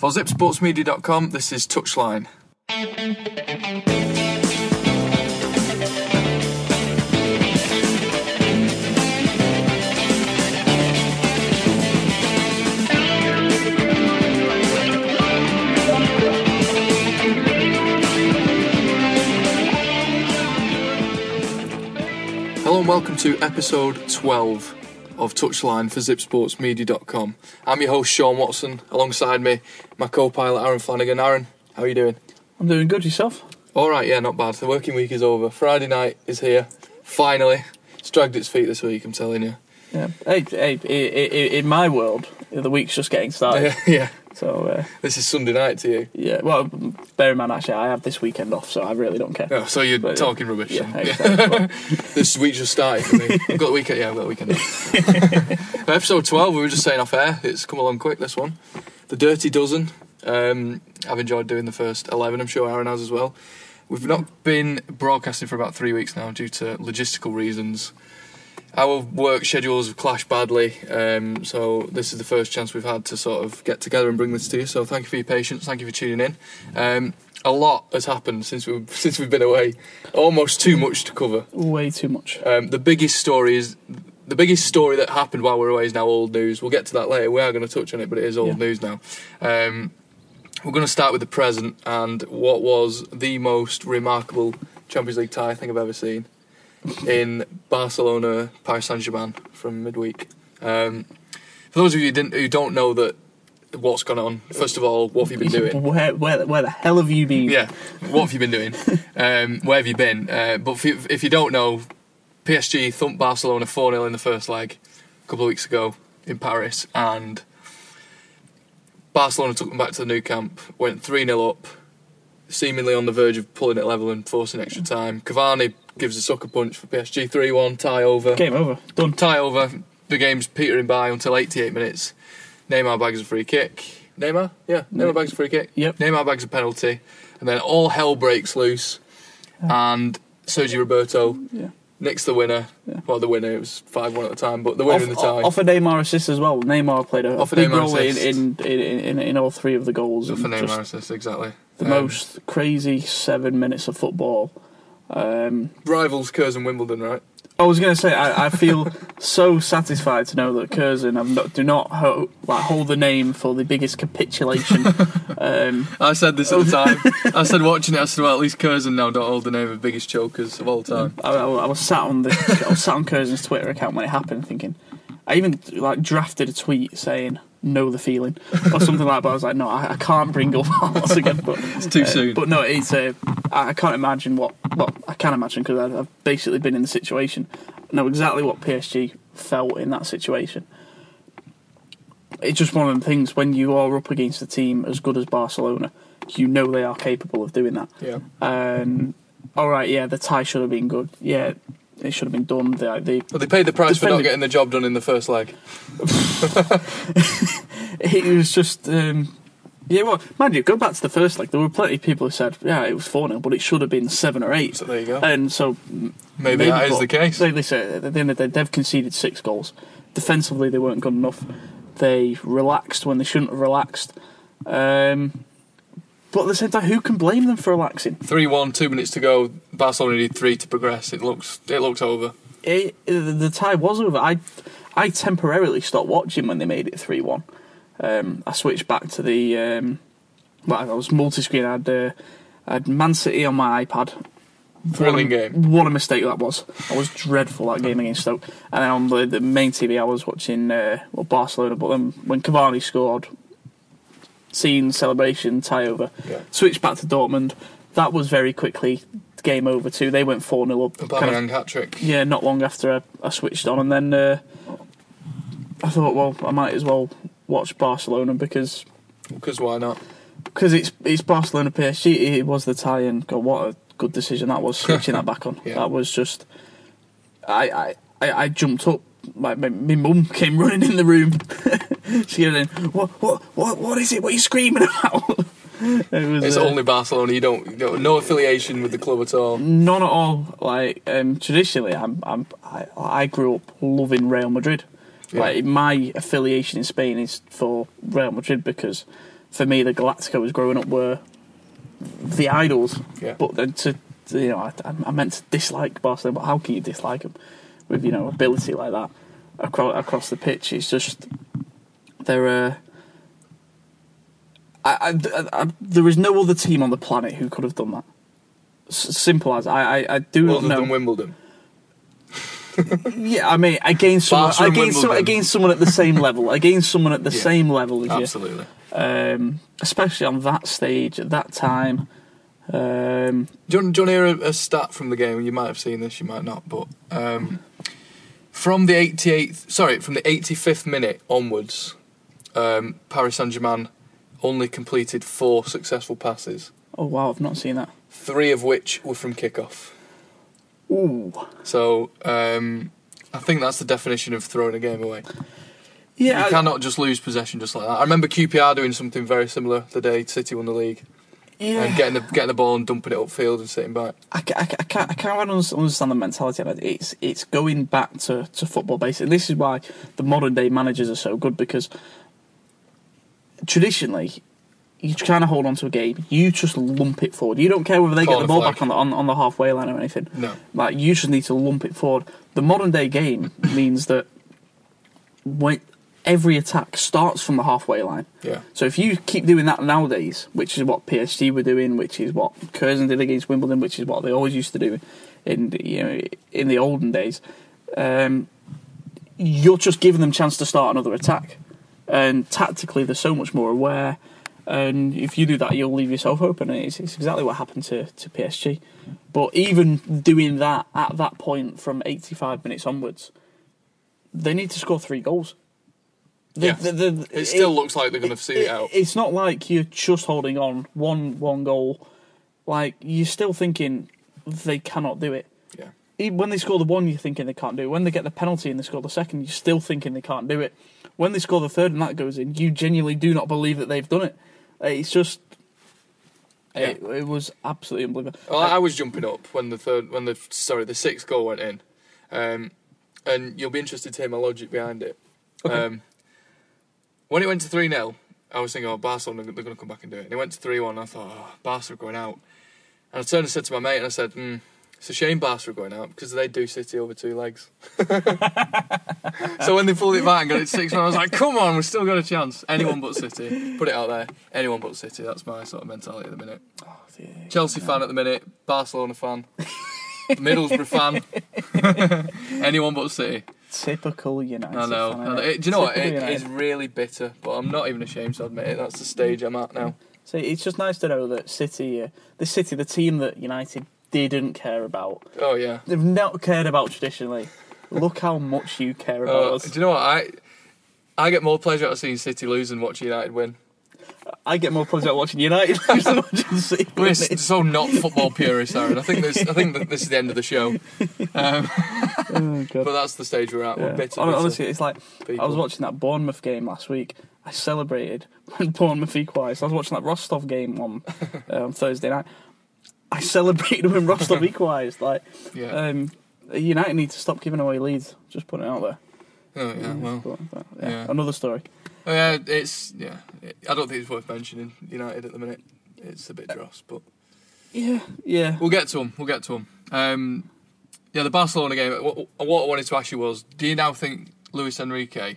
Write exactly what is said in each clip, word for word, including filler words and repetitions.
For zip sports media dot com, this is Touchline. Hello and welcome to episode twelve of Touchline for zip sports media dot com. I'm your host Sean Watson, alongside me my co-pilot Aaron Flanagan. Aaron, how are you doing? I'm doing good, yourself? Alright, yeah, not bad. The working week is over. Friday night is here, finally. It's dragged its feet this week, I'm telling you. Yeah. Hey, hey, in, in my world, the week's just getting started. Yeah, yeah. So uh, this is Sunday night to you. Yeah, well, bear in mind, actually, I have this weekend off, so I really don't care. Oh, so you're but, talking uh, rubbish. Yeah, exactly. Well, this week just started for me. I've got the weekend, yeah, I've got the weekend off. Episode twelve, we were just saying off air, it's come along quick, this one. The Dirty Dozen. Um, I've enjoyed doing the first eleven, I'm sure Aaron has as well. We've not been broadcasting for about three weeks now due to logistical reasons. Our work schedules have clashed badly, um, so this is the first chance we've had to sort of get together and bring this to you. So thank you for your patience, thank you for tuning in. Um, a lot has happened since we've since we've been away, almost too much to cover. Way too much. Um, the biggest story is the biggest story that happened while we were away is now old news. We'll get to that later. We are going to touch on it, but it is old yeah. news now. Um, we're going to start with the present and what was the most remarkable Champions League tie I think I've ever seen. In Barcelona, Paris Saint-Germain from midweek. Um, for those of you who, didn't, who don't know that what's gone on, first of all, what have you been doing? Where, where, where the hell have you been? Yeah, what have you been doing? Um, where have you been? Uh, but if you, if you don't know, P S G thumped Barcelona four nil in the first leg a couple of weeks ago in Paris, and Barcelona took them back to the Nou Camp, went three nil up, seemingly on the verge of pulling it level and forcing extra time. Cavani gives a sucker punch for P S G, three one, tie over. Game over, done. Tie over, the game's petering by until eighty-eight minutes. Neymar bags a free kick. Neymar? Yeah, Neymar bags a free kick. Yep. Neymar bags a penalty. And then all hell breaks loose. And Sergio Roberto yeah. nicks the winner. Yeah. Well, the winner, it was five one at the time, but the winner off, in the tie. Off a Neymar assist as well. Neymar played a, a big Neymar role in, in, in, in, in all three of the goals. Off a Neymar assist, exactly. The um, most crazy seven minutes of football. Um, Rivals Curzon Wimbledon, right? I was going to say, I, I feel so satisfied to know that Curzon have not, do not ho- like, hold the name for the biggest capitulation. Um, I said this at the time. I said watching it, I said, well, at least Curzon now don't hold the name of biggest chokers of all time. I, I, I was sat on the, I was sat on Curzon's Twitter account when it happened, thinking. I even like drafted a tweet saying "know the feeling" or something like that. But I was like, no, I, I can't bring up Horse again. But it's too uh, soon. But no, it's uh, I can't imagine what. Well, I can imagine because I've basically been in the situation. I know exactly what P S G felt in that situation. It's just one of the things when you are up against a team as good as Barcelona, you know they are capable of doing that. Yeah. Um, all right, yeah, the tie should have been good. Yeah. It should have been done. They, they, well, they paid the price for not getting the job done in the first leg. It was just... Um, yeah, well, mind you, go back to the first leg. There were plenty of people who said, yeah, it was four nil, but it should have been seven or eight. So there you go. And so... Maybe, maybe that is the case. They, they say, at the end of the day, they've conceded six goals. Defensively, they weren't good enough. They relaxed when they shouldn't have relaxed. Um... But at the same time, who can blame them for relaxing? three one, two minutes to go. Barcelona need three to progress. It looks it looks over. It, it, the tie was over. I I temporarily stopped watching when they made it three one. Um, I switched back to the... Um, well, I was multi-screen. I had, uh, I had Man City on my iPad. Thrilling game. What a mistake that was. I was dreadful that game against Stoke. And then on the, the main T V, I was watching uh, well, Barcelona. But then when Cavani scored... Scene, celebration, tie over. Yeah. Switched back to Dortmund. That was very quickly game over too. They went four nil up. Aubameyang hat-trick. Yeah, not long after I, I switched on. And then uh, I thought, well, I might as well watch Barcelona because... Because why not? Because it's it's Barcelona P S G. It was the tie and God, what a good decision that was, switching that back on. Yeah. That was just... I, I, I, I jumped up. My, my, my mum came running in the room. She goes in, what, what, what, what is it? What are you screaming about? It was, it's uh, only Barcelona. You don't, you don't, no affiliation with the club at all. None at all. Like um, traditionally, I'm, I'm, I, I grew up loving Real Madrid. Yeah. Like my affiliation in Spain is for Real Madrid because for me, the Galacticos growing up were the idols. Yeah. But then to, to you know, I, I meant to dislike Barcelona, but how can you dislike them with, you know, ability like that across across the pitch? It's just they're. Uh, I, I, I, there is no other team on the planet who could have done that. S- simple as I, I, I do Other not know. than Wimbledon. Yeah, I mean, against someone, Barca and against, someone, Wimbledon. against someone at the same level, against someone at the Yeah. same level as you. Absolutely. Um, especially on that stage at that time. Um, Do you, want, do you want to hear a, a stat from the game? You might have seen this, you might not, but um, from the eighty-eighth, sorry, from the eighty-fifth minute onwards, um, Paris Saint-Germain only completed four successful passes, oh wow, I've not seen that. three of which were from kickoff. Ooh, So um, I think that's the definition of throwing a game away. yeah, You I- cannot just lose possession just like that. I remember Q P R doing something very similar the day City won the league. yeah. And getting the getting the ball and dumping it upfield and sitting back. I, ca- I, ca- I can't, I can't really understand the mentality of it. It's it's going back to, to football basically. This is why the modern day managers are so good, because traditionally you kind of hold on to a game, you just lump it forward. You don't care whether they get Corner the ball flag. back on the on, on the halfway line or anything. No. Like, you just need to lump it forward. The modern day game means that when every attack starts from the halfway line. Yeah. So if you keep doing that nowadays, which is what P S G were doing, which is what Curzon did against Wimbledon, which is what they always used to do in you know in the olden days, um, you're just giving them a chance to start another attack. And tactically, they're so much more aware. And if you do that, you'll leave yourself open. And it's, it's exactly what happened to, to P S G. But even doing that at that point from eighty-five minutes onwards, they need to score three goals. The- Yeah. the- the- It still looks like they're going to see it out. It's not like you're just holding on one one goal. Like, you're still thinking they cannot do it. Yeah. Even when they score the one, you're thinking they can't do it. When they get the penalty and they score the second, you're still thinking they can't do it. When they score the third and that goes in, you genuinely do not believe that they've done it. Uh, It's just, Yeah. it, it was absolutely unbelievable. Well, I was jumping up when the third, when the sorry, the sixth goal went in, um, and you'll be interested to hear my logic behind it. Okay. Um, when it went to three nil, I was thinking, oh, Barcelona, they're going to come back and do it. And it went to three one, and I thought, oh, Barca are going out. And I turned and said to my mate, and I said, mm, it's a shame Barca are going out, because they do City over two legs. So when they pulled it back and got it six one, I was like, come on, we've still got a chance. Anyone but City. Put it out there. Anyone but City. That's my sort of mentality at the minute. Oh, dear. Chelsea fan at the minute, Barcelona fan, Middlesbrough fan, anyone but City. Typical United. I know. fan, I know. innit? It- do you know what? Typical It United. is really bitter, but I'm not even ashamed to admit it. That's the stage I'm at now. So it's just nice to know that City, uh, the City, the team that United didn't care about, Oh yeah. they've not cared about traditionally. Look how much you care about Uh, us. do you know what? I I get more pleasure out of seeing City lose than watching United win. I get more pleasure out watching United than watching City. We're win s- it. so not football purists, Aaron. I think this. I think that this is the end of the show. Um, Oh, God. but that's the stage we're at. We're Yeah. bitter, Hon- bitter Honestly, it's like people. I was watching that Bournemouth game last week. I celebrated when Bournemouth equalised. I was watching that Rostov game on uh, on Thursday night. I celebrated when Rostov equalised. Like, Yeah. um, United need to stop giving away leads. Just putting it out there. oh yeah. Well. But, but, yeah, yeah. Another story. Oh, yeah. It's yeah. I don't think it's worth mentioning United at the minute. It's a bit dross, but Yeah, yeah. we'll get to them. We'll get to them. Um, yeah, the Barcelona game. What, what I wanted to ask you was: do you now think Luis Enrique?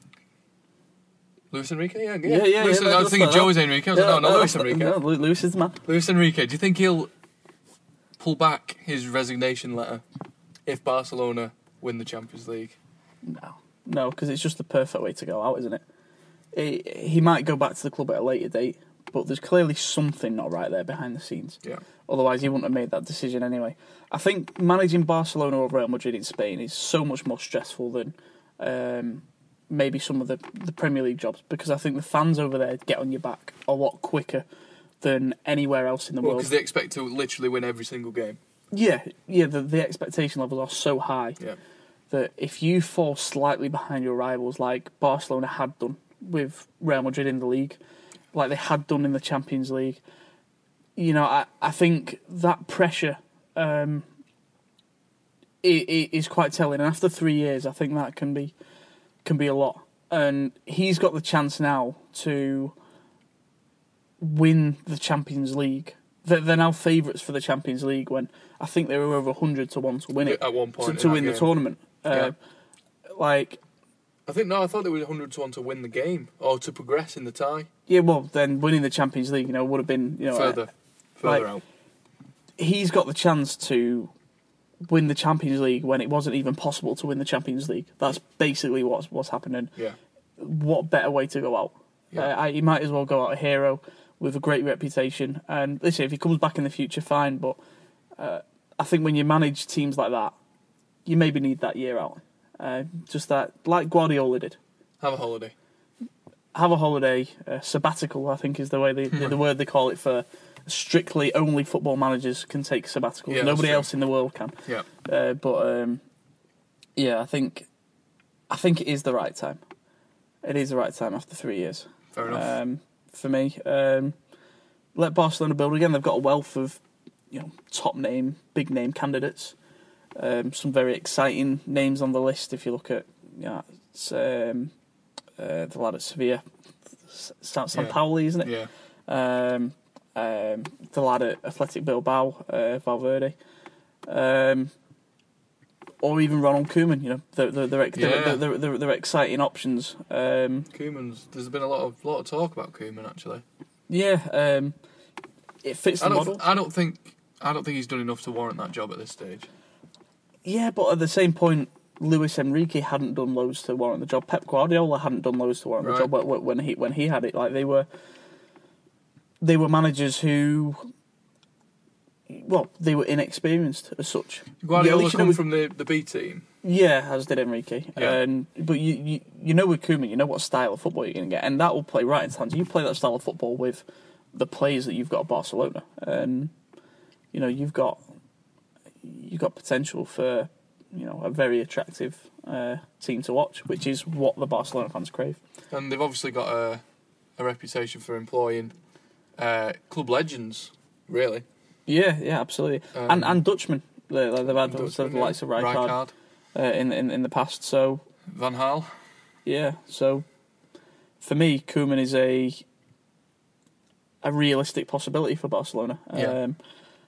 Luis Enrique, yeah, Yeah, yeah, Luis, yeah, I was that's thinking like Jose that. Enrique. I was like, no, not uh, Luis Enrique. No, Lu- Luis is the man. Luis Enrique. Do you think he'll pull back his resignation letter if Barcelona win the Champions League? No, no, because it's just the perfect way to go out, isn't it? He, he might go back to the club at a later date, but there's clearly something not right there behind the scenes. Yeah. Otherwise, he wouldn't have made that decision anyway. I think managing Barcelona or Real Madrid in Spain is so much more stressful than um, maybe some of the, the Premier League jobs, because I think the fans over there get on your back a lot quicker than anywhere else in the Well, world. because they expect to literally win every single game. Yeah, yeah. The, the expectation levels are so high Yeah. that if you fall slightly behind your rivals, like Barcelona had done with Real Madrid in the league, like they had done in the Champions League, you know, I, I think that pressure um, it, it is quite telling. And after three years, I think that can be can be a lot. And he's got the chance now to win the Champions League. They're, they're now favourites for the Champions League when I think they were over one hundred to one to win it. At one point. To, to win game. the tournament. Uh, yeah. Like... I think, no, I thought they were one hundred to one to win the game, or to progress in the tie. Yeah, well, then winning the Champions League, you know, would have been, you know... Further, uh, further like, out. He's got the chance to win the Champions League when it wasn't even possible to win the Champions League. That's basically what's what's happening. Yeah. What better way to go out? Yeah. Uh, I, he might as well go out a hero with a great reputation. And listen, if he comes back in the future, fine. But uh, I think when you manage teams like that, you maybe need that year out. Uh, just that, like Guardiola did. Have a holiday. Have a holiday, uh, sabbatical. I think is the way they, the, the word they call it for. Strictly only football managers can take sabbaticals. Yeah, Nobody else in the world can. Yeah. Uh, but um, yeah, I think I think it is the right time. It is the right time after three years. Fair enough. Um, for me, um, let Barcelona build again. They've got a wealth of you know top name, big name candidates. Um, some very exciting names on the list. If you look at you know, it's, um, uh, the lad at Sevilla, San Yeah. Pauli, isn't it? Yeah. Um, um, the lad at Athletic Bilbao, uh, Valverde, um, or even Ronald Koeman. You know, they're they're they're, Yeah. they're, they're, they're, they're exciting options. Um, Koeman's. There's been a lot of lot of talk about Koeman actually. yeah, um, it fits the I don't. model. Th- I don't think. I don't think he's done enough to warrant that job at this stage. Yeah, but at the same point, Luis Enrique hadn't done loads to warrant the job. Pep Guardiola hadn't done loads to warrant Right. the job when when he when he had it. Like they were. They were managers who, well, they were inexperienced as such. Guardiola Yeah, at least you know come with- from the, the B team. Yeah, as did Enrique. Yeah. And but you, you you know with Koeman, you know what style of football you're going to get, and that will play right into hands. You play that style of football with the players that you've got at Barcelona, and you know you've got you've got potential for you know a very attractive uh, team to watch, which is what the Barcelona fans crave. And they've obviously got a a reputation for employing uh, club legends, really. Yeah, yeah, absolutely, Um, and and Dutchmen. They- They've had Dutchman, sort of the yeah. likes of Rijkaard, Rijkaard, uh, in, in in the past. So Van Gaal. yeah, so for me, Koeman is a a realistic possibility for Barcelona. Yeah. Um,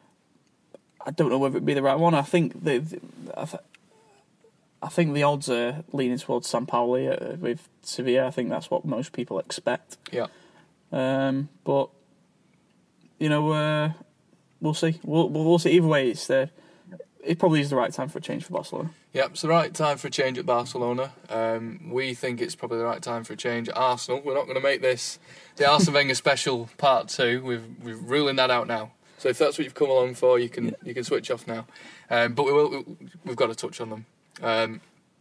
I don't know whether it'd be the right one. I think the, the I, th- I think the odds are leaning towards Sampaoli uh, with Sevilla. I think that's what most people expect. Yeah. Um, but you know, uh, we'll see. We'll, we'll see. Either way, it's the it probably is the right time for a change for Barcelona. Yep, it's the right time for a change at Barcelona. Um, we think it's probably the right time for a change at Arsenal. We're not going to make this the Arsene Wenger special part two. We've we're ruling that out now. So if that's what you've come along for, you can you can switch off now. Um, but we will. We've got to touch on them. Um,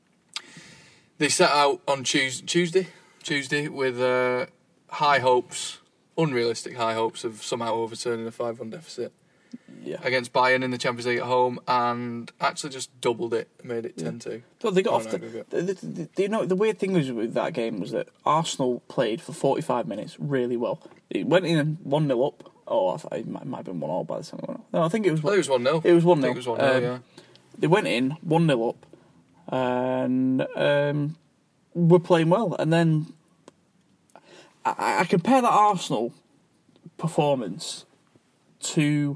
they set out on Tuesday, Tuesday, Tuesday with uh, high hopes, unrealistic high hopes of somehow overturning a five one deficit Yeah. against Bayern in the Champions League at home, and actually just doubled it, made it ten two. Well, they got Oh, off no, the, go, go. the, the, the, the- you know, the weird thing was with that game was that Arsenal played for forty-five minutes really well. It went in one nil up. Oh, I thought it might, might have been one all by the time. it went up. No, I think it was. I think it was one nil. It was one I nil. think it was one nil, Um, yeah. They went in one nil up, and um, were playing well. And then I, I compare that Arsenal performance to.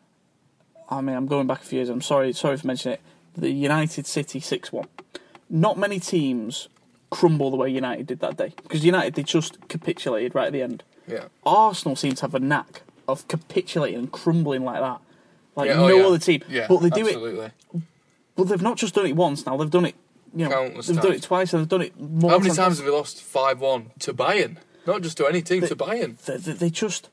I mean, I'm going back a few years. I'm sorry, sorry for mentioning it. The United City six one. Not many teams crumble the way United did that day, because United, they just capitulated right at the end. Yeah. Arsenal seem to have a knack of capitulating and crumbling like that, like Yeah, oh, no yeah. other team. Yeah, but they do absolutely. it. But they've not just done it once. Now they've done it. You know, Countless they've done times. it twice, and they've done it more. How many times have we lost five one to Bayern? Not just to any team, They- to Bayern. They, they, they just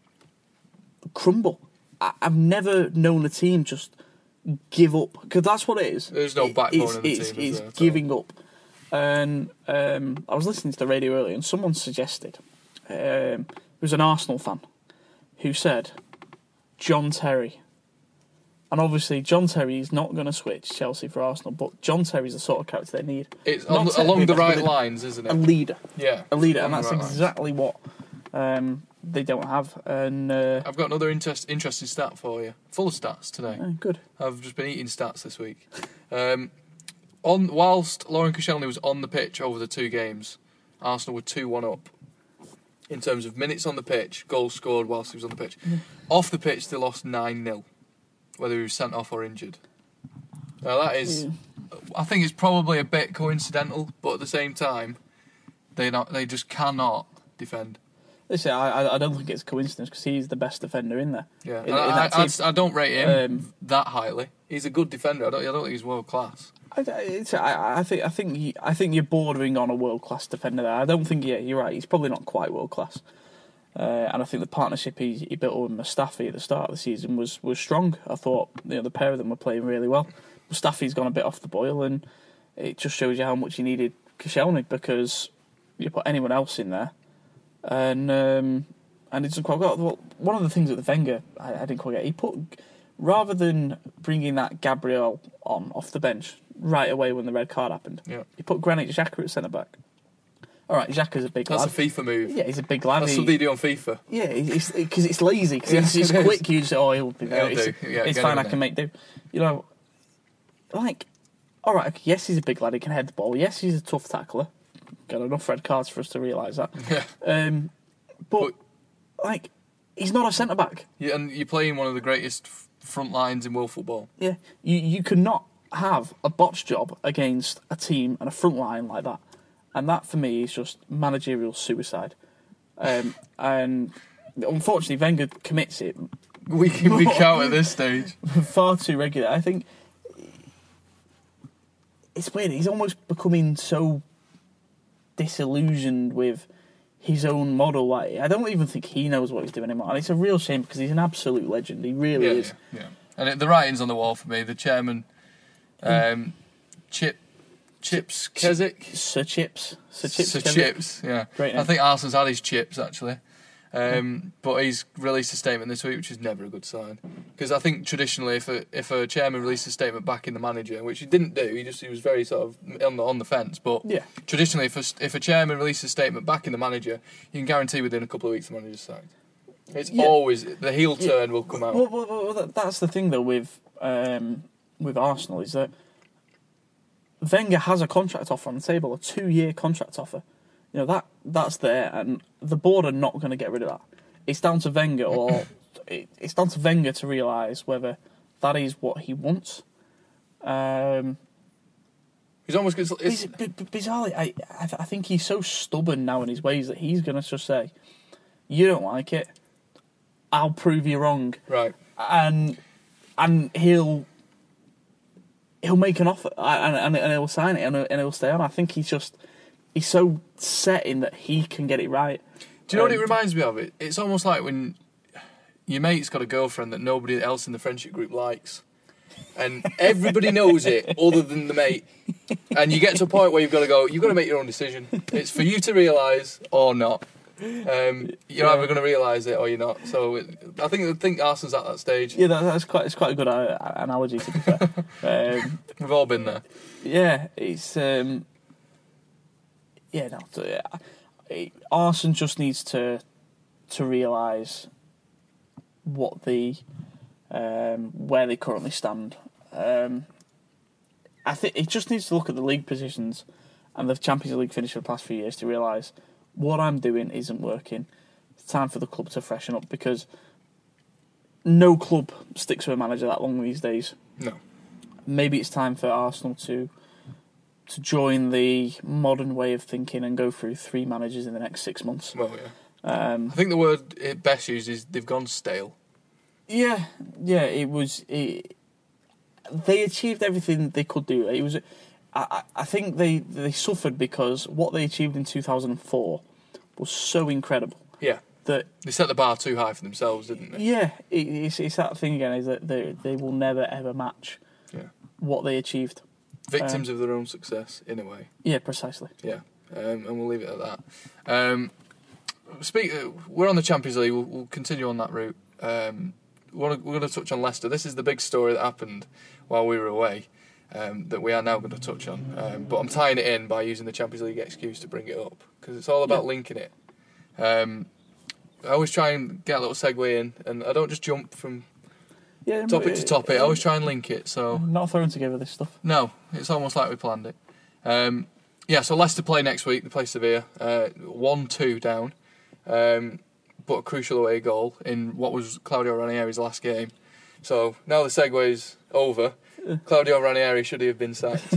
crumble. I, I've never known a team just give up, because that's what it is. There's no It- backbone it's, in the it's, team, is It's there, at all? giving up. And um, I was listening to the radio earlier, and someone suggested um, it was an Arsenal fan who said John Terry. And obviously, John Terry is not going to switch Chelsea for Arsenal, but John Terry's the sort of character they need. It's Not on, technically along the best, right but lines, isn't A it? leader. Yeah. A leader, and along that's the right lines. exactly what um, they don't have. And uh, I've got another interest, interesting stat for you. Full of stats today. oh, good. I've just been eating stats this week. Um, on whilst Lauren Koscielny was on the pitch over the two games, Arsenal were two one up. in terms of minutes on the pitch, goals scored whilst he was on the pitch. Mm. Off the pitch, they lost nine nil, whether he was sent off or injured. Now that is, Yeah. I think it's probably a bit coincidental, but at the same time, they not they just cannot defend. Listen, I I don't think it's a coincidence because he's the best defender in there. Yeah, in, in I, that I, team. I, I don't rate him Um, that highly. He's a good defender. I don't. I don't think he's world class. I, it's, I, I think I think he, I think you're bordering on a world class defender there. I don't think yeah, you're right. He's probably not quite world class. Uh, and I think the partnership he, he built with Mustafi at the start of the season was, was strong. I thought you know the pair of them were playing really well. Mustafi's gone a bit off the boil, and it just shows you how much you needed Koscielny because you put anyone else in there, and um, and it's quite got. Well, one of the things that the Wenger I, I didn't quite get. He put rather than bringing that Gabriel on off the bench right away when the red card happened. Yeah. He put Granit Xhaka at centre back. All right, Xhaka's a big That's lad. a FIFA move. Yeah, he's a big lad. That's He- something you do on FIFA. yeah, it's because it's lazy. Because Yeah, it's, it's it is. quick. You just say, "Oh, he'll be there. He'll It's, do. Yeah, it's get fine. him I in can there. make do." You know, like, all right. Okay, yes, he's a big lad. He can head the ball. Yes, he's a tough tackler. Got enough red cards for us to realise that. Yeah. Um, but, But- like, he's not a centre back. Yeah, and you're playing one of the greatest f- front lines in world football. Yeah, you you cannot have a botch job against a team and a front line like that, and that for me is just managerial suicide. Um, and unfortunately, Wenger commits it Week in, week out at this stage. far too regular. I think it's weird. He's almost becoming so disillusioned with his own model. Like I don't even think he knows what he's doing anymore, and it's a real shame because he's an absolute legend. He really Yeah, is. yeah, yeah. And it, the writing's on the wall for me. The chairman, um, Chip, Chips Keswick, Sir Chips, Sir Chips, Sir Kevin. Chips. Yeah, Great I name. think Arsenal's had his chips actually. Um, but he's released a statement this week, which is never a good sign. Because I think traditionally, if a if a chairman releases a statement backing the manager, which he didn't do, he just he was very sort of on the on the fence. But Yeah. traditionally, if a, if a chairman releases a statement backing the manager, you can guarantee within a couple of weeks the manager's sacked. It's Yeah. always the heel Yeah. turn will come out. Well, well, well, that- that's the thing though with um, with Arsenal is that Wenger has a contract offer on the table, a two-year contract offer. You know that that's there, and the board are not going to get rid of that. It's down to Wenger, or it, it's down to Wenger to realise whether that is what he wants. Um, He's almost it's, Biz- it's, b- b- bizarrely, I, I I think he's so stubborn now in his ways that he's going to just say, "You don't like it, I'll prove you wrong," right. and and he'll he'll make an offer and and, and he'll sign it and he'll, and he'll stay on. I think he's just he's so set in that he can get it right. Do you know what Um, it reminds me of? It it's almost like when your mate's got a girlfriend that nobody else in the friendship group likes, and everybody knows it other than the mate. And you get to a point where you've got to go. You've got to make your own decision. It's for you to realise or not. Um, you're Yeah. either going to realise it or you're not. So it, I think I think Arsenal's at that stage. Yeah, that, that's quite it's quite a good uh, analogy to be fair. um, We've all been there. Yeah, it's um, yeah, no. So, yeah, it, Arsenal just needs to to realise what the um, where they currently stand. Um, I think it just needs to look at the league positions and the Champions League finish for the past few years to realise what I'm doing isn't working. It's time for the club to freshen up because no club sticks with a manager that long these days. No. Maybe it's time for Arsenal to to join the modern way of thinking and go through three managers in the next six months. Well, yeah. Um, I think the word it best used is they've gone stale. yeah, yeah. It was. It, they achieved everything they could do. It was. I, I I think they they suffered because what they achieved in two thousand four was so incredible Yeah. that They set the bar too high for themselves, didn't they? yeah, it, it's it's that thing again is that they they will never ever match Yeah. what they achieved. Victims of their own success, in a way. Yeah, precisely. Yeah, um, and we'll leave it at that. Um, speak. Uh, we're on the Champions League. We'll, we'll continue on that route. Um, we're going to touch on Leicester. This is the big story that happened while we were away um, that we are now going to touch on. Um, but I'm tying it in by using the Champions League excuse to bring it up because it's all about Yeah. linking it. Um, I always try and get a little segue in, and I don't just jump from Yeah, topic to topic. I always try and link it. So. Not throwing together this stuff. No, it's almost like we planned it. Um, yeah, so Leicester play next week. They play Sevilla. Uh, one two down. um, but a crucial away goal in what was Claudio Ranieri's last game. So now the segue's over. Claudio Ranieri should he have been sacked?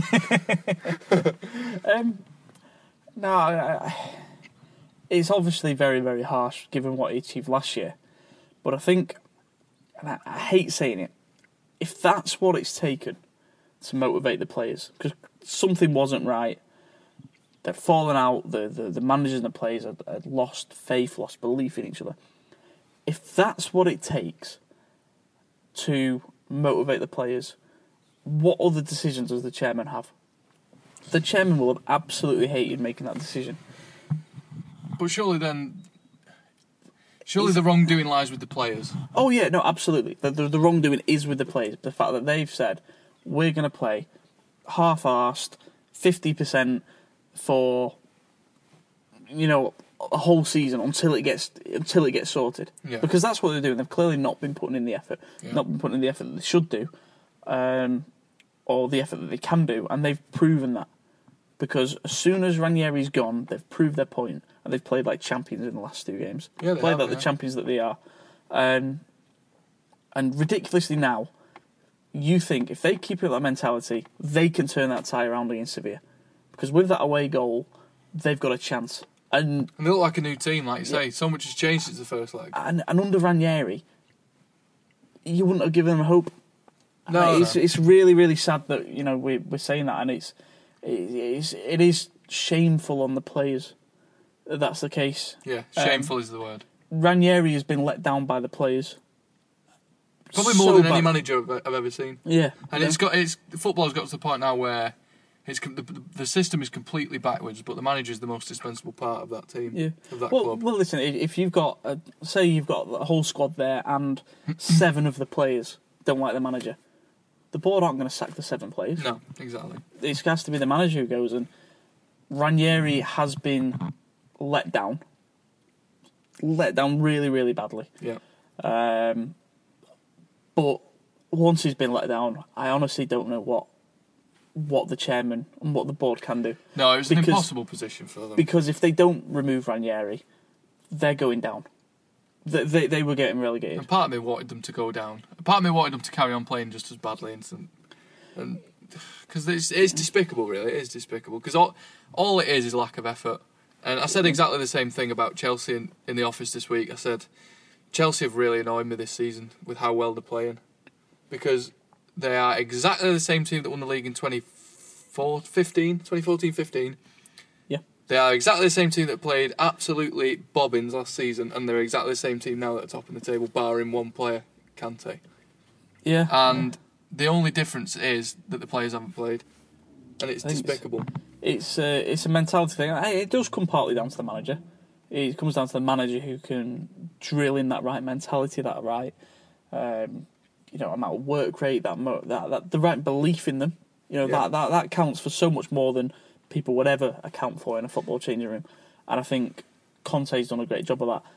um, no, I, I, it's obviously very, very harsh given what he achieved last year. But I think, and I, I hate saying it, if that's what it's taken to motivate the players, because something wasn't right, they'd fallen out, the, the, the managers and the players had, had lost faith, lost belief in each other. If that's what it takes to motivate the players, what other decisions does the chairman have? The chairman will have absolutely hated making that decision. But surely then, surely the wrongdoing lies with the players. Oh yeah, no, absolutely. The, the, the wrongdoing is with the players. The fact that they've said, we're going to play half-arsed, fifty percent for, you know, a whole season until it gets until it gets sorted. Yeah. Because that's what they're doing. They've clearly not been putting in the effort, Yeah. not been putting in the effort that they should do, um, or the effort that they can do, and they've proven that. Because as soon as Ranieri's gone, they've proved their point, and they've played like champions in the last two games. Yeah, they played have, like yeah. the champions that they are. Um, and ridiculously now, you think if they keep up that mentality, they can turn that tie around against Sevilla. Because with that away goal, they've got a chance. And And they look like a new team, like you say. Yeah. So much has changed since the first leg. and, and under Ranieri, you wouldn't have given them hope. No, it's no. it's really really sad that you know we we're saying that, and it's it is it is shameful on the players that that's the case. Yeah, Um, shameful is the word. Ranieri has been let down by the players. Probably so more than any bad. manager I've, I've ever seen. Yeah, And yeah. it's got it's football's got to the point now where it's com- the, the system is completely backwards, but the manager is the most dispensable part of that team, Yeah. of that Well, club. well, listen. If if you've got a, say you've got a whole squad there, and seven of the players don't like the manager, the board aren't going to sack the seven players. No, exactly. It has to be the manager who goes, and Ranieri has been let down, let down really, really badly. Yeah. Um, but once he's been let down, I honestly don't know what what the chairman and what the board can do. No, it was an Because- impossible position for them. Because if they don't remove Ranieri, they're going down. They they, they were getting relegated. And part of me wanted them to go down. Part of me wanted them to carry on playing just as badly, and and because it's, it's despicable, really. It is despicable because all all it is is lack of effort. And I said exactly the same thing about Chelsea in, in the office this week. I said Chelsea have really annoyed me this season with how well they're playing, because they are exactly the same team that won the league in twenty fourteen, twenty fourteen fifteen. Yeah. They are exactly the same team that played absolutely bobbins last season, and they're exactly the same team now that are top of the table, barring one player, Kante. Yeah. And the only difference is that the players haven't played, and it's I think it's- despicable. It's a, it's a mentality thing. Hey, It does come partly down to the manager. It comes down to the manager who can drill in that right mentality, that right, um, you know, amount of work rate, that, mo- that that the right belief in them. You know, Yeah. that, that that counts for so much more than people would ever account for in a football changing room. And I think Conte's done a great job of that.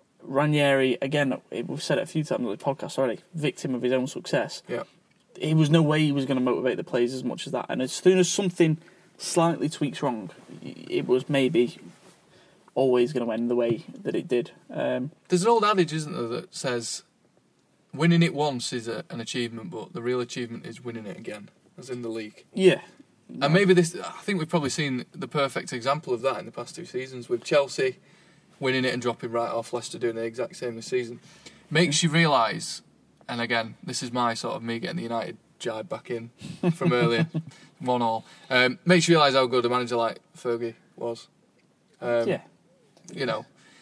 Ranieri, again, we've said it a few times on the podcast already, victim of his own success. Yeah. He was no way he was going to motivate the players as much as that. And as soon as something slightly tweaks wrong, it was maybe always going to end the way that it did. Um, There's an old adage, isn't there, that says winning it once is a, an achievement, but the real achievement is winning it again, as in the league. yeah. And maybe this, I think we've probably seen the perfect example of that in the past two seasons, with Chelsea winning it and dropping right off, Leicester doing the exact same this season. Makes you realise, and again, this is my sort of me getting the United jibe back in from earlier, one all, um, makes you realise how good a manager like Fergie was. Um, yeah. You know,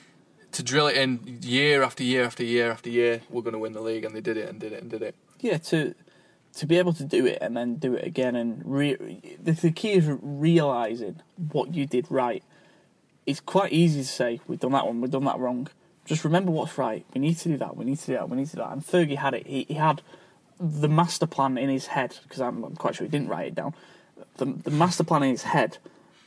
to drill it in year after year after year after year, we're going to win the league, and they did it and did it and did it. Yeah, to to be able to do it and then do it again, and re- the, the key is realising what you did right. It's quite easy to say, we've done that one, we've done that wrong. Just remember what's right. We need to do that, we need to do that, we need to do that. And Fergie had it. He, he had the master plan in his head, because I'm, I'm quite sure he didn't write it down. The, the master plan in his head,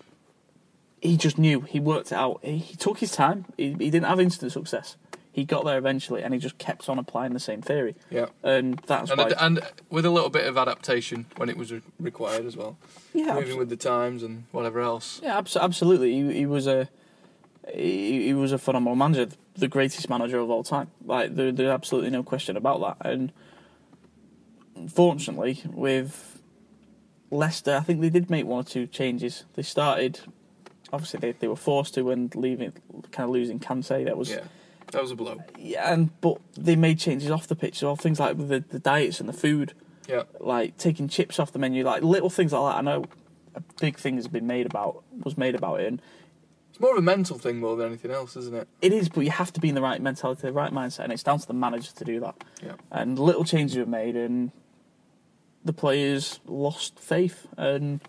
he just knew. He worked it out. He, he took his time. He, he didn't have instant success. He got there eventually, and he just kept on applying the same theory. Yeah. And that's And, why... a, and with a little bit of adaptation when it was re- required as well. yeah, Moving with the times and whatever else. Yeah, abs- absolutely. He, he was a he, he was a phenomenal manager, the greatest manager of all time. Like there, there's absolutely no question about that. And unfortunately, with Leicester, I think they did make one or two changes. They started, obviously, they, they were forced to when leaving, kind of losing Kante. That was Yeah, that was a blow. Yeah, and but they made changes off the pitch, so things like the the diets and the food. Yeah, Like taking chips off the menu, like little things like that. I know a big thing has been made about was made about it, and it's more of a mental thing more than anything else, isn't it? it is. But you have to be in the right mentality, the right mindset, and it's down to the manager to do that. Yeah. And little changes were made, and the players lost faith, and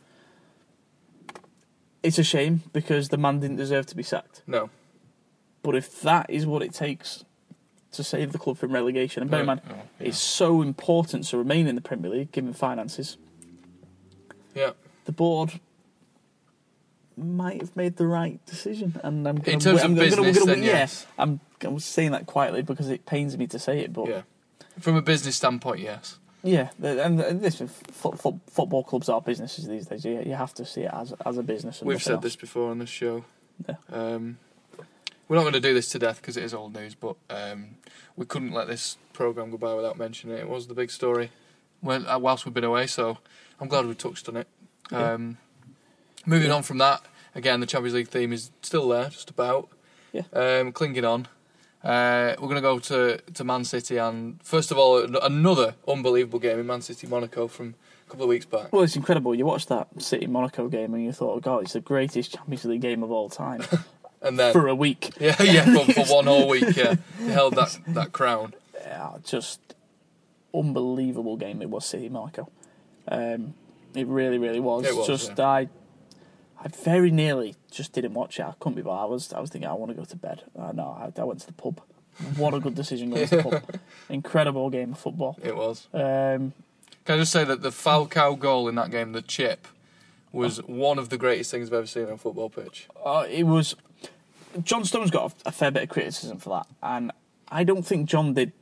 it's a shame because the man didn't deserve to be sacked. No. But if that is what it takes to save the club from relegation, and bear in mind, Oh, yeah. it's so important to remain in the Premier League, given finances. Yeah. The board might have made the right decision, and I'm gonna, In terms I'm of gonna, business, gonna, then yeah, yes. I'm, I'm saying that quietly because it pains me to say it, but Yeah. From a business standpoint, yes. yeah, the- and and this fo- fo- football clubs are businesses these days. You, you have to see it as as a business. And We've nothing said else. this before on this show. Yeah. Um, we're not going to do this to death because it is old news, but um, we couldn't let this programme go by without mentioning it. It was the big story when, uh, whilst we've been away, so I'm glad we touched on it. Yeah. Um, moving Yeah. on from that, again, the Champions League theme is still there, just about. Yeah. Um, clinging on. Uh, we're going to go to, to Man City, and first of all, another unbelievable game in Man City Monaco from a couple of weeks back. Well, it's incredible. You watched that City Monaco game and you thought, oh, God, it's the greatest Champions League game of all time. And then For a week. yeah, yeah, for, for one whole week, yeah, they held that that crown. Yeah, just unbelievable game it was, City Monaco. Um, it really, really was. It was, just yeah. I, I very nearly just didn't watch it. I couldn't be bothered. I was, I was thinking I want to go to bed. Uh, no, I, I went to the pub. What a good decision going to the pub. Incredible game of football. It was. Um, Can I just say that the Falcao goal in that game, the chip, was one of the greatest things I've ever seen on a football pitch. uh, it was. John Stones got a, a fair bit of criticism for that, and I don't think John did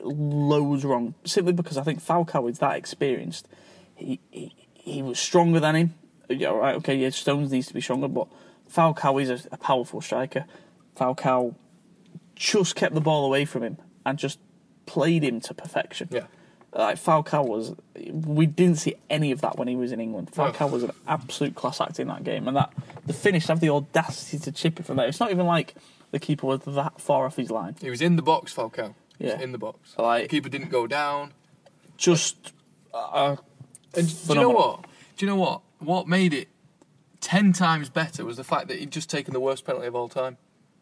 loads wrong. Simply because I think Falcao is that experienced. He he, he was stronger than him. Yeah, all right, okay, yeah, Stones needs to be stronger, but Falcao is a, a powerful striker. Falcao just kept the ball away from him and just played him to perfection. Yeah. Like Falcao was, we didn't see any of that when he was in England. Falcao No. was an absolute class act in that game, and that the finish, have the audacity to chip it from there. It's not even like the keeper was that far off his line. He was in the box, Falcao. He was Yeah. in the box. Like- the keeper didn't go down. Just, uh, And do you know what? Do you know what? What made it ten times better was the fact that he'd just taken the worst penalty of all time.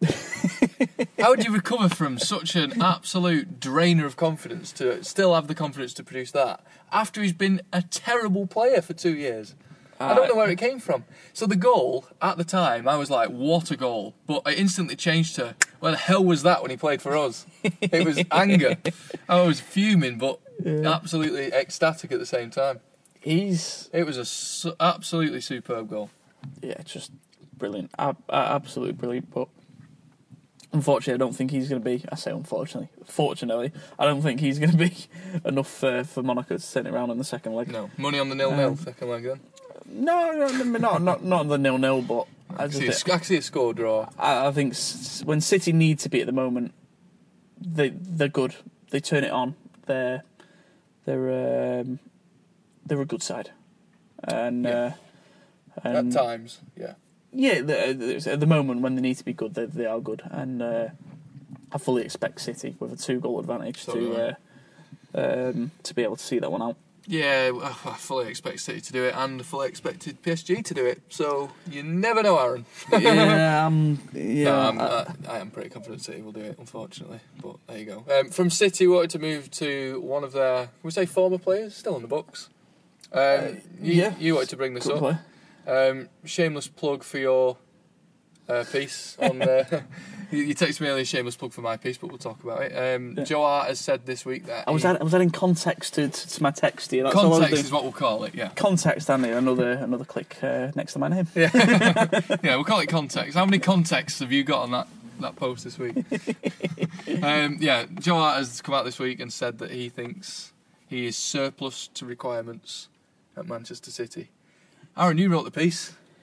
How would you recover from such an absolute drainer of confidence to still have the confidence to produce that after he's been a terrible player for two years? I don't know where it came from. So the goal, at the time, I was like, what a goal. But I instantly changed to, where the hell was that when he played for us? It was anger. I was fuming, but absolutely ecstatic at the same time. He's, It was a su- absolutely superb goal. yeah, just brilliant. Ab- absolutely brilliant, but unfortunately, I don't think he's going to be. I say unfortunately. Fortunately, I don't think he's going to be enough uh, for Monaco to turn it around in the second leg. No, money on the nil-nil Um, second leg then. No, no, no, not not not the nil-nil, but I I just see, a, think, sc- I see a score draw. I, I think s- when City need to be at the moment, they they're good. They turn it on. They're they're um, they're a good side, and Yeah. uh, and At times, yeah. yeah, the, the, at the moment when they need to be good, they they are good, and uh, I fully expect City with a two goal advantage So do to uh, um, to be able to see that one out. Yeah, I I fully expect City to do it, and I fully expected P S G to do it. So you never know, Aaron. yeah, um, yeah. no, I'm, I- I, I am pretty confident City will do it, unfortunately. But there you go. Um, from City, we wanted to move to one of their, can we say former players, still in the books. Um, Uh, you, yeah. you wanted to bring this good up. play. Um, shameless plug for your uh, piece on. Uh, you, you texted me earlier, shameless plug for my piece, but we'll talk about it. Um, Yeah. Joe Hart has said this week that I was he- add, I was adding context to, to, to my text here. That's all I was context doing. is what we'll call it. Yeah, Context, Andy. Another another click uh, next to my name. yeah, yeah. We'll call it context. How many contexts have you got on that that post this week? um, yeah, Joe Hart has come out this week and said that he thinks he is surplus to requirements at Manchester City. Aaron, you wrote the piece.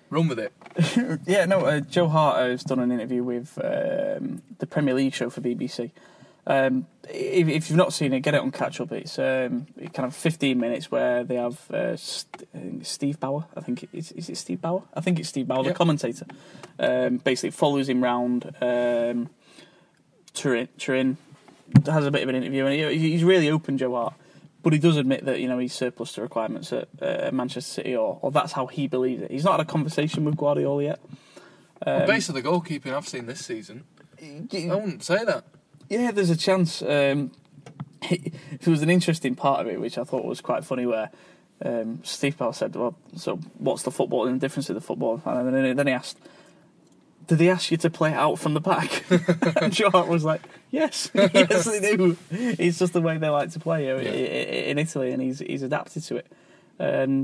Run with it. Yeah, no, uh, Joe Hart has done an interview with um, the Premier League show for B B C. Um, if, if you've not seen it, get it on catch up. It's um, kind of fifteen minutes where they have uh, St- Steve Bauer. I think it is. Is it Steve Bauer? I think it's Steve Bauer, yep. The commentator. Um, basically follows him round um, Turin, Turin, has a bit of an interview, and he, he's really open, Joe Hart. But he does admit that, you know, he's surplus to requirements at uh, Manchester City, or, or that's how he believes it. He's not had a conversation with Guardiola yet. Um, well, based on the goalkeeping I've seen this season, I wouldn't say that. Yeah, there's a chance. Um, it, it was an interesting part of it, which I thought was quite funny, where um, Steve Bell said, well, so what's the football and the difference of the football? And then, then he asked, did they ask you to play it out from the back? And Joe Hart was like, yes, yes they do. It's just the way they like to play yeah. in Italy, and he's he's adapted to it. And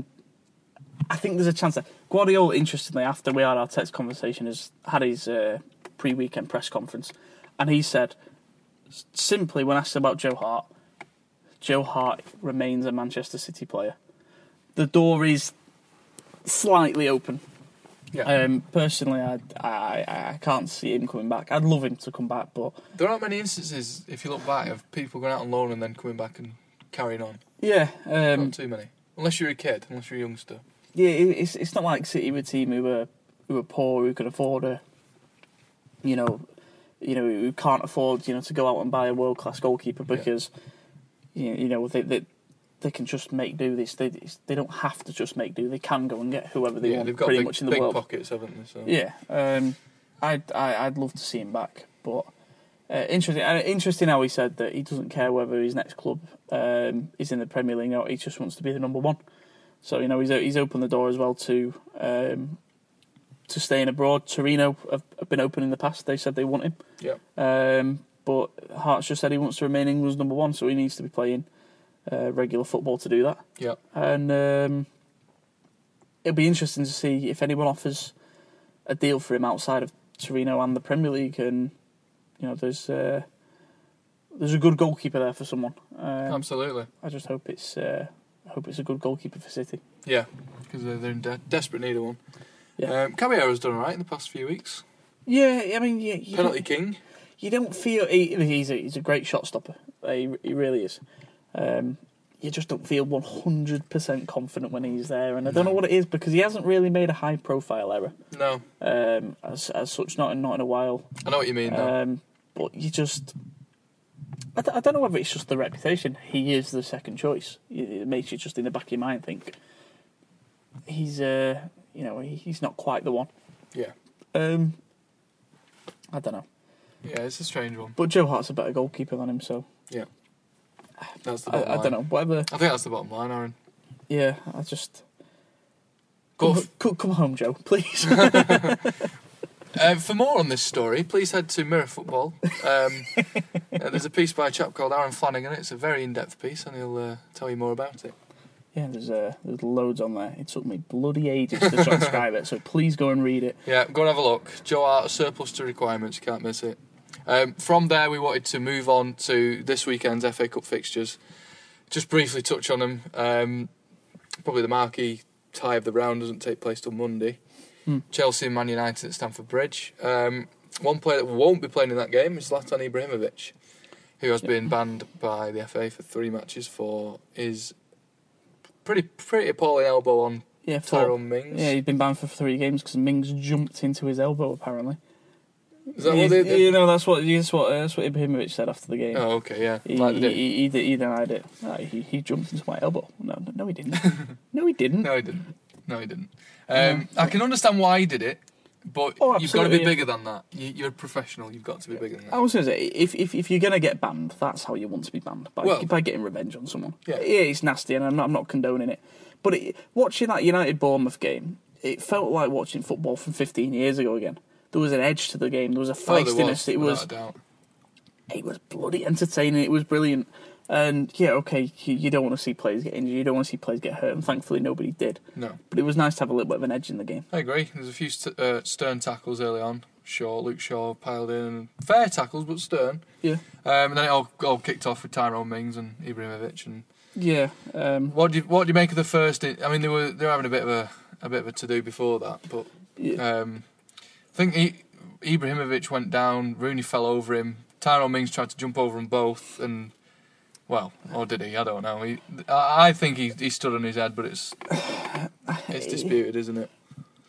I think there's a chance that Guardiola, interestingly, after we had our text conversation, has had his uh, pre-weekend press conference, and he said, simply when asked about Joe Hart, Joe Hart remains a Manchester City player. The door is slightly open. Yeah. Um, personally, I, I I can't see him coming back. I'd love him to come back, but there aren't many instances, if you look back, of people going out on loan and then coming back and carrying on. Yeah, um, not too many, unless you're a kid, unless you're a youngster. Yeah, it's it's not like City were a team who were who were poor, who could afford a, you know, you know, who can't afford, you know, to go out and buy a world class goalkeeper because, yeah. you, you know, they, they they can just make do. This they they don't have to just make do. They can go and get whoever they yeah, want. They've got pretty big, much in the big world. pockets, haven't they? So. Yeah, um, I'd I, I'd love to see him back, but uh, interesting. Uh, interesting how he said that he doesn't care whether his next club um, is in the Premier League or he just wants to be the number one. So you know he's he's opened the door as well to um, to staying abroad. Torino have, have been open in the past. They said they want him. Yeah. Um, but Hearts just said he wants to remain England's number one, so he needs to be playing uh, regular football to do that. Yeah. And um, it'll be interesting to see if anyone offers a deal for him outside of Torino and the Premier League. And you know, there's uh, there's a good goalkeeper there for someone. Um, Absolutely. I just hope it's uh, I hope it's a good goalkeeper for City. Yeah, because they're, they're in de- desperate need of one. Yeah. Um, Caballero's done all right in the past few weeks. Yeah, I mean, you, you penalty king. You don't feel he, he's a, he's a great shot stopper. He, he really is. Um, you just don't feel one hundred percent confident when he's there, and I don't know what it is because he hasn't really made a high profile error. No. Um, as as such, not in, not in a while. I know what you mean. Though. Um, but you just. I, d- I don't know whether it's just the reputation. He is the second choice. It makes you just in the back of your mind think he's uh you know he, he's not quite the one. Yeah. Um. I don't know. Yeah, it's a strange one. But Joe Hart's a better goalkeeper than him, so yeah. That's the I, bottom line. I don't know. Whatever. I think that's the bottom line, Aaron. Yeah, I just Go come, f- come, come home, Joe, please. Uh, for more on this story, please head to Mirror Football. Um, uh, there's a piece by a chap called Aaron Flanagan. It's a very in-depth piece, and he'll uh, tell you more about it. Yeah, there's uh, there's loads on there. It took me bloody ages to transcribe it, so please go and read it. Yeah, go and have a look. Joe Hart, surplus to requirements, you can't miss it. Um, from there, we wanted to move on to this weekend's F A Cup fixtures. Just briefly touch on them. Um, probably the marquee tie of the round doesn't take place till Monday. Hmm. Chelsea and Man United at Stamford Bridge. Um, one player that won't be playing in that game is Zlatan Ibrahimovic, who has yep. been banned by the F A for three matches for his pretty pretty appalling elbow on yeah, Tyrone Mings. Yeah, he's been banned for three games because Mings jumped into his elbow, apparently. Is that what they did? You know, that's what that's what that's what Ibrahimovic said after the game. Oh, okay, yeah. He like he, he, he, did, he denied it. No, he he jumped into my elbow. No, no, no he didn't. no, he didn't. No, he didn't. No, he didn't. Um, I can understand why he did it, but oh, you've got to be yeah. bigger than that. You, you're a professional. You've got to be bigger than that. I was going to say, if, if if you're going to get banned, that's how you want to be banned, by, well, by getting revenge on someone. Yeah, yeah it's nasty, and I'm not, I'm not condoning it. But it, watching that United-Bournemouth game, it felt like watching football from fifteen years ago again. There was an edge to the game. There was a feistiness. Oh, it was. It was bloody entertaining. It was brilliant. And yeah, okay, you, you don't want to see players get injured. You don't want to see players get hurt. And thankfully, nobody did. No. But it was nice to have a little bit of an edge in the game. I agree. There's a few st- uh, stern tackles early on. Shaw, Luke Shaw piled in. Fair tackles, but stern. Yeah. Um, and then it all, all kicked off with Tyrone Mings and Ibrahimovic. And yeah. Um, what do you what do you make of the first? I mean, they were they were having a bit of a a bit of a to do before that, but Yeah. Um, I think he, Ibrahimovic went down, Rooney fell over him, Tyrone Mings tried to jump over them both, and, well, or did he? I don't know. He, I I think he, he stood on his head, but it's it's disputed, isn't it?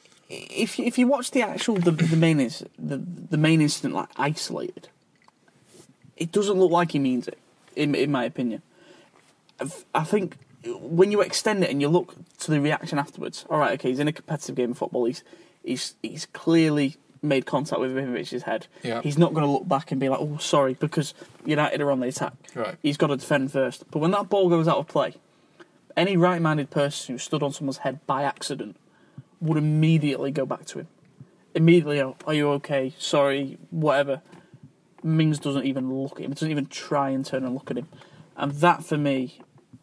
If if you watch the actual the, the main is the the main incident like isolated, it doesn't look like he means it. In in my opinion, I've, I think when you extend it and you look to the reaction afterwards, all right, okay, he's in a competitive game of football. He's he's he's clearly made contact with Ibrahimovic's head. Yeah. He's not going to look back and be like, oh, sorry, because United are on the attack. Right. He's got to defend first. But when that ball goes out of play, any right-minded person who stood on someone's head by accident would immediately go back to him. Immediately, oh, are you okay? Sorry, whatever. Mings doesn't even look at him. Doesn't even try and turn and look at him. And that, for me,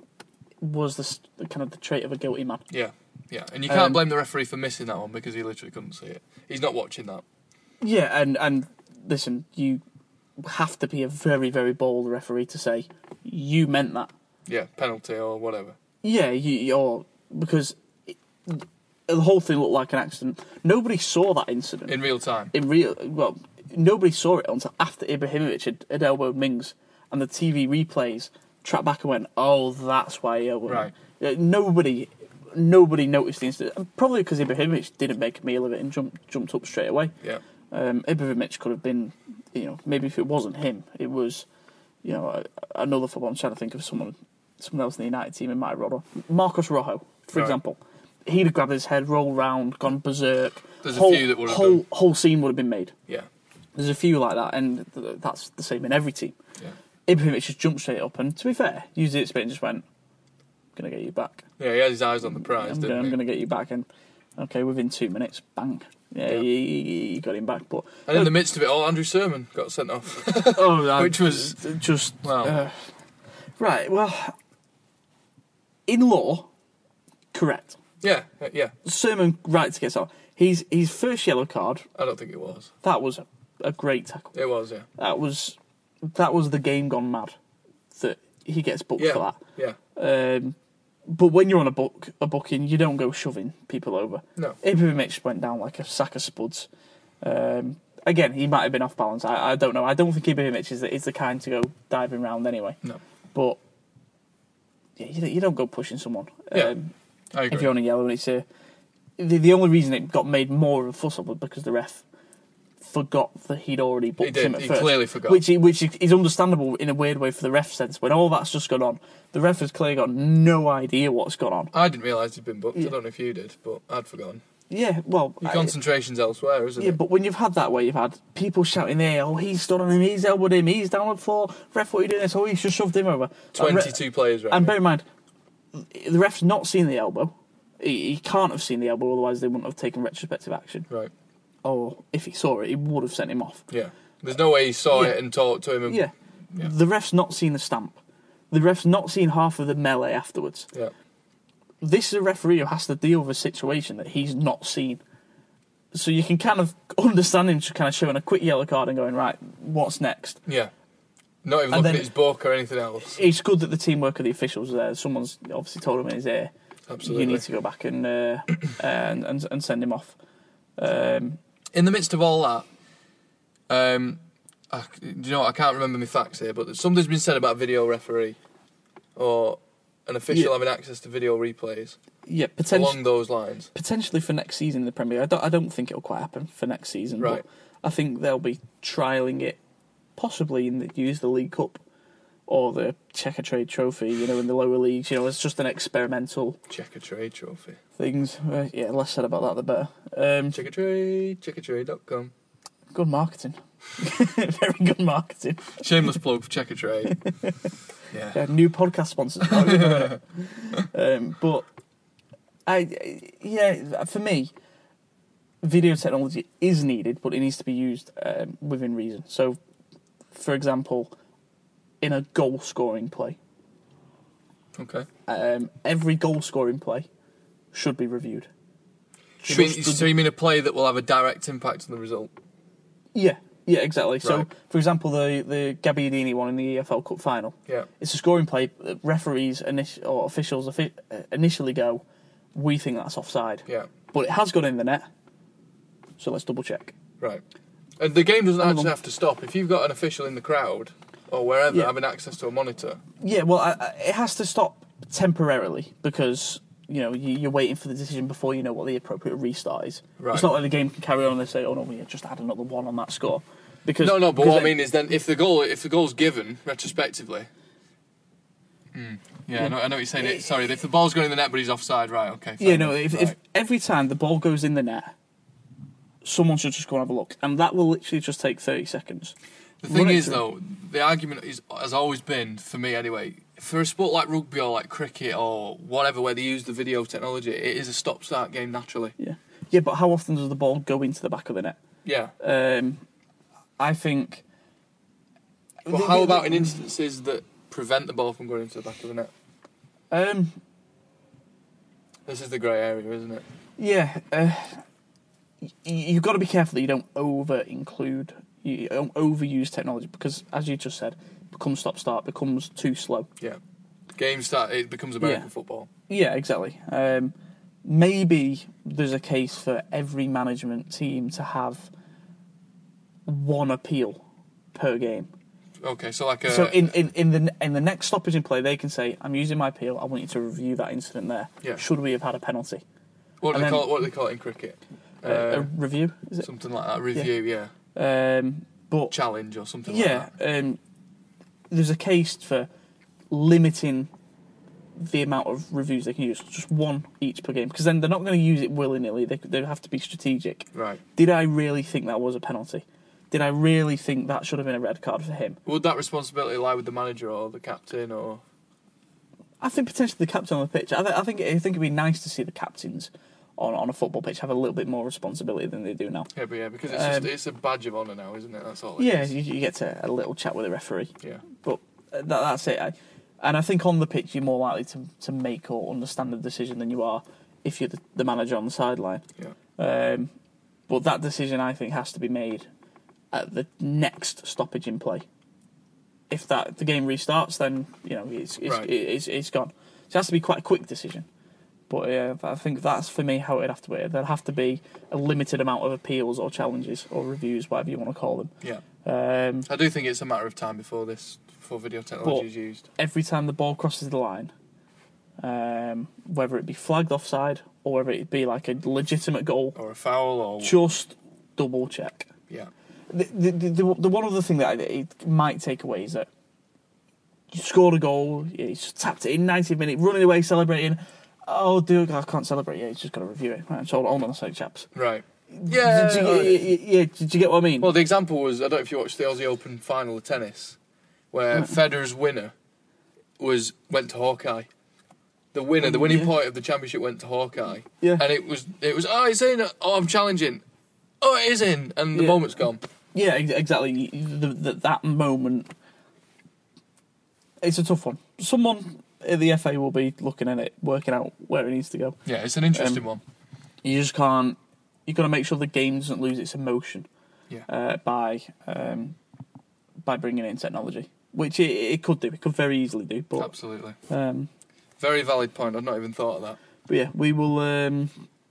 was the, the kind of the trait of a guilty man. Yeah, yeah. And you can't Um, blame the referee for missing that one because he literally couldn't see it. He's not watching that. Yeah, and, and listen, you have to be a very, very bold referee to say, you meant that. Yeah, penalty or whatever. Yeah, you, you're... Because... It, the whole thing looked like an accident. Nobody saw that incident. In real time. In real, well, nobody saw it until after Ibrahimovic had, had elbowed Mings, and the T V replays tracked back and went, "Oh, that's why he elbowed him." Right. Uh, Nobody, nobody noticed the incident. And probably because Ibrahimovic didn't make a meal of it and jumped jumped up straight away. Yeah. Um, Ibrahimovic could have been, you know, maybe if it wasn't him, it was, you know, a, another footballer. I'm trying to think of someone, someone else in the United team. It might have Rojo, Marcos Rojo, for Right. example. He'd have grabbed his head, rolled round, gone berserk. There's whole, a few that would have whole, done. whole scene would have been made. Yeah. There's a few like that, and th- that's the same in every team. Yeah. Ibrahimovic just jumped straight up, and to be fair, used it spit and just went, "I'm gonna get you back. Yeah, he had his eyes on the prize, I'm didn't gonna, he? I'm gonna get you back." And okay, within two minutes, bang, yeah, Yeah. He, he, he got him back. But And in the midst of it all, Andrew Sermon got sent off. oh, I- Which was- just Wow. uh, right. Well, in law, correct. Yeah, uh, yeah. Sermon right to get sent off. His his first yellow card. I don't think it was. That was a, a great tackle. It was, yeah. That was that was the game gone mad. That he gets booked Yeah, for yeah. that. Um, but when you're on a book a booking, you don't go shoving people over. No. Ibrahimovic went down like a sack of spuds. Um, again, he might have been off balance. I, I don't know. I don't think Ibrahimovic is the, is the kind to go diving round anyway. No. But yeah, you, you don't go pushing someone. Yeah, Um, I agree. if you're on a yellow and it's a, the, the only reason it got made more of a fuss up was because the ref forgot that he'd already booked He did, him at he first. clearly forgot. Which, which is understandable in a weird way for the ref sense. When all that's just gone on, the ref has clearly got no idea what's gone on. I didn't realise he'd been booked. Yeah. I don't know if you did, but I'd forgotten. Yeah, well... Your I- concentration's elsewhere, isn't yeah, it? but when you've had that where you've had people shouting there, oh, he's stood on him, he's elbowed him, he's down on the floor, ref, what are you doing this? Oh, he's just shoved him over. twenty-two players, right? And bear in mind, the ref's not seen the elbow. He, he can't have seen the elbow, otherwise they wouldn't have taken retrospective action. Right. Or if he saw it, he would have sent him off. Yeah. There's no way he saw Yeah. it and talked to him. And, Yeah. Yeah. The ref's not seen the stamp. The ref's not seen half of the melee afterwards. Yeah. This is a referee who has to deal with a situation that he's not seen. So you can kind of understand him just kind of showing a quick yellow card and going, right, what's next? Yeah. Not even And looking then- at his book or anything else. It's good that the teamwork of the officials are there. Someone's obviously told him in his ear, Absolutely. you need to go back and uh, and, and and send him off. Um, In the midst of all that, um, I, do you know what, I can't remember my facts here, but something's been said about video referee or an official Yeah. having access to video replays yeah, potentially. along those lines. Potentially for next season in the Premier League. I don't, I don't think it'll quite happen for next season. Right. But I think they'll be trialling it, possibly in the use the League Cup or the Checker Trade Trophy. You know, in the lower leagues. You know, it's just an experimental Checker Trade Trophy. things. Uh, yeah, less said about that, the better. Um, Checker Trade, checker trade dot com. good marketing. Very good marketing. Shameless plug for Checker Trade. Yeah. Yeah, new podcast sponsors. um, but I, yeah, for me, video technology is needed, but it needs to be used um, within reason. So, for example, in a goal-scoring play, Okay. um, every goal-scoring play should be reviewed. You mean, Just- so you mean a play that will have a direct impact on the result? Yeah, yeah, exactly. So, Right. for example, the the Gabbiadini one in the E F L Cup final. Yeah. It's a scoring play. Referees init- or officials offi- uh, initially go, we think that's offside. Yeah. But it has gone in the net. so let's double check. Right. And the game doesn't Hold actually on. have to stop. If you've got an official in the crowd or wherever Yeah. having access to a monitor. Yeah, well, I, I, it has to stop temporarily because, you know, you, you're waiting for the decision before you know what the appropriate restart is. Right. It's not like the game can carry on and they say, oh, no, we just add another one on that score. Because No, no, but because what I then- mean is then if the goal if the goal's given retrospectively. Hmm. Yeah, Yeah. I, know, I know what you're saying. It, sorry, if the ball's going in the net but he's offside, right, okay. fair Yeah, no, enough, if, right. if every time the ball goes in the net, someone should just go and have a look. And that will literally just take thirty seconds. The thing Run it is, through. though, the argument is, has always been, for me anyway, for a sport like rugby or like cricket or whatever, where they use the video technology, it is a stop-start game naturally. Yeah. Yeah, but how often does the ball go into the back of the net? Yeah. Um, I think... But how about in instances that prevent the ball from going into the back of the net? Um, This is the grey area, isn't it? yeah, uh, y- you've got to be careful that you don't over-include, you don't overuse technology because, as you just said, it becomes stop-start, becomes too slow. Yeah. Games start, it becomes American Yeah. football. Yeah, exactly. Um, maybe there's a case for every management team to have one appeal per game. Okay, so like a... So in, in, in the in the next stoppage in play, they can say, "I'm using my appeal. I want you to review that incident there. Yeah. Should we have had a penalty? what, do and they then- call it, what do they call it in cricket? Uh, a Uh, review, is it? something like that. Review, yeah. Um, but Challenge or something yeah, like that. um, there's a case for limiting the amount of reviews they can use, just one each per game, because then they're not going to use it willy nilly. They they have to be strategic. Right. Did I really think that was a penalty? Did I really think that should have been a red card for him? Would that responsibility lie with the manager or the captain or... I think potentially the captain on the pitch. I, th- I think I think it'd be nice to see the captains on, on a football pitch have a little bit more responsibility than they do now. Yeah, but yeah, because it's Um, just it's a badge of honour now, isn't it? That's all it Yeah, is. you, you get to a little chat with the referee, Yeah. but that, that's it. I, and I think on the pitch you're more likely to to make or understand the decision than you are if you're the, the manager on the sideline. Yeah. Um, but that decision I think has to be made at the next stoppage in play. If that if the game restarts, then you know it's it's, Right. it's it's gone. So it has to be quite a quick decision. But uh, I think that's for me how it'd have to be. There'd have to be a limited amount of appeals or challenges or reviews, whatever you want to call them. Yeah. Um, I do think it's a matter of time before this, before video technology But- is used. every time the ball crosses the line, um, whether it be flagged offside or whether it be like a legitimate goal, Or a foul or... just double check. Yeah. The, the, the, the, the one other thing that it might take away is that you scored a goal, you just tapped it in ninety minutes, running away, celebrating. Oh, dude, I can't celebrate. Yeah, he's just got to review it. Right, so hold on a sec, chaps. Right. Yeah. Did you, alright. yeah, yeah, did you get what I mean? Well, the example was, I don't know if you watched the Aussie Open final of tennis, where Federer's winner was went to Hawkeye. The winner, the winning Yeah. point of the championship went to Hawkeye. Yeah. And it was, it was, oh, it's in, oh, I'm challenging. Oh, it is in, and the Yeah. moment's gone. Yeah, ex- exactly. The, the, that moment, it's a tough one. Someone at the F A will be looking at it, working out where it needs to go. Yeah, it's an interesting Um, one. You just can't. You've got to make sure the game doesn't lose its emotion Yeah. uh, by um, by bringing in technology, which it, it could do. It could very easily do. But Absolutely. um, Very valid point. I've not even thought of that. but yeah, we will. Um,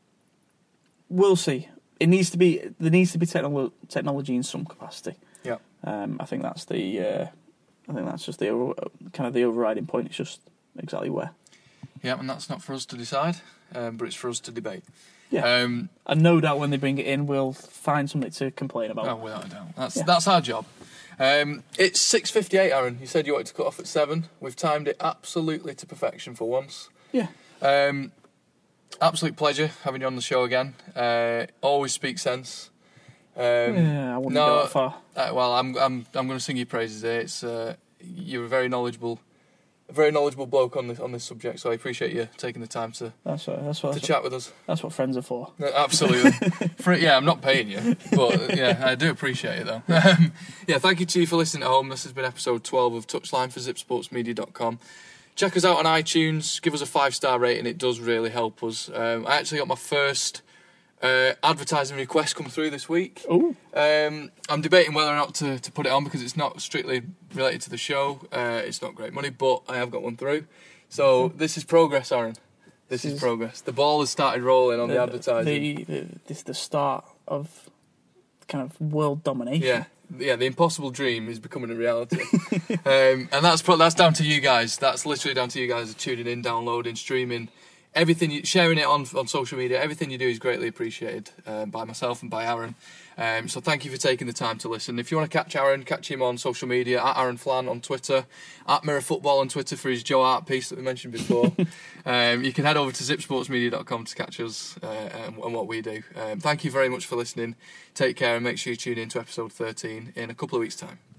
we'll see. It needs to be. There needs to be technolo- technology in some capacity. Yeah. Um, I think that's the. Uh, I think that's just the over, kind of the overriding point. It's just exactly where. Yeah, and that's not for us to decide, um, but it's for us to debate. Yeah. Um, And no doubt when they bring it in, we'll find something to complain about. oh, without a doubt. That's Yeah. that's our job. Um, it's six fifty-eight, Aaron. You said you wanted to cut off at seven. We've timed it absolutely to perfection for once. Yeah. Um, absolute pleasure having you on the show again. Uh, always speak sense. Um, yeah, I wouldn't no, go that far. Uh, well, I'm I'm I'm going to sing your praises here. It's uh, you're a very knowledgeable, a very knowledgeable bloke on this on this subject. So I appreciate you taking the time to, That's what. That's what. to That's, chat with us. what that's what friends are for. No, absolutely. For, yeah, I'm not paying you, but uh, yeah, I do appreciate it though. Um, yeah, thank you to you for listening at home. This has been episode twelve of Touchline for zip sports media dot com. Check us out on iTunes. Give us a five star rating. It does really help us. Um, I actually got my first uh, advertising request come through this week. Oh. Um, I'm debating whether or not to, to put it on because it's not strictly related to the show. Uh, it's not great money, but I have got one through. So this is progress, Aaron. This, this is progress. The ball has started rolling on the, the advertising. The, the, this is the start of kind of world domination. Yeah. Yeah, the impossible dream is becoming a reality. um, and that's pro- that's down to you guys. That's literally down to you guys tuning in, downloading, streaming, everything, you, sharing it on on social media. Everything you do is greatly appreciated um, by myself and by Aaron. Um, so thank you for taking the time to listen. If you want to catch Aaron, catch him on social media, at Aaron Flan on Twitter, at Mirror Football on Twitter for his Joe Art piece that we mentioned before. um, you can head over to zip sports media dot com to catch us uh, and, and what we do. Um, thank you very much for listening. Take care and make sure you tune in to episode thirteen in a couple of weeks' time.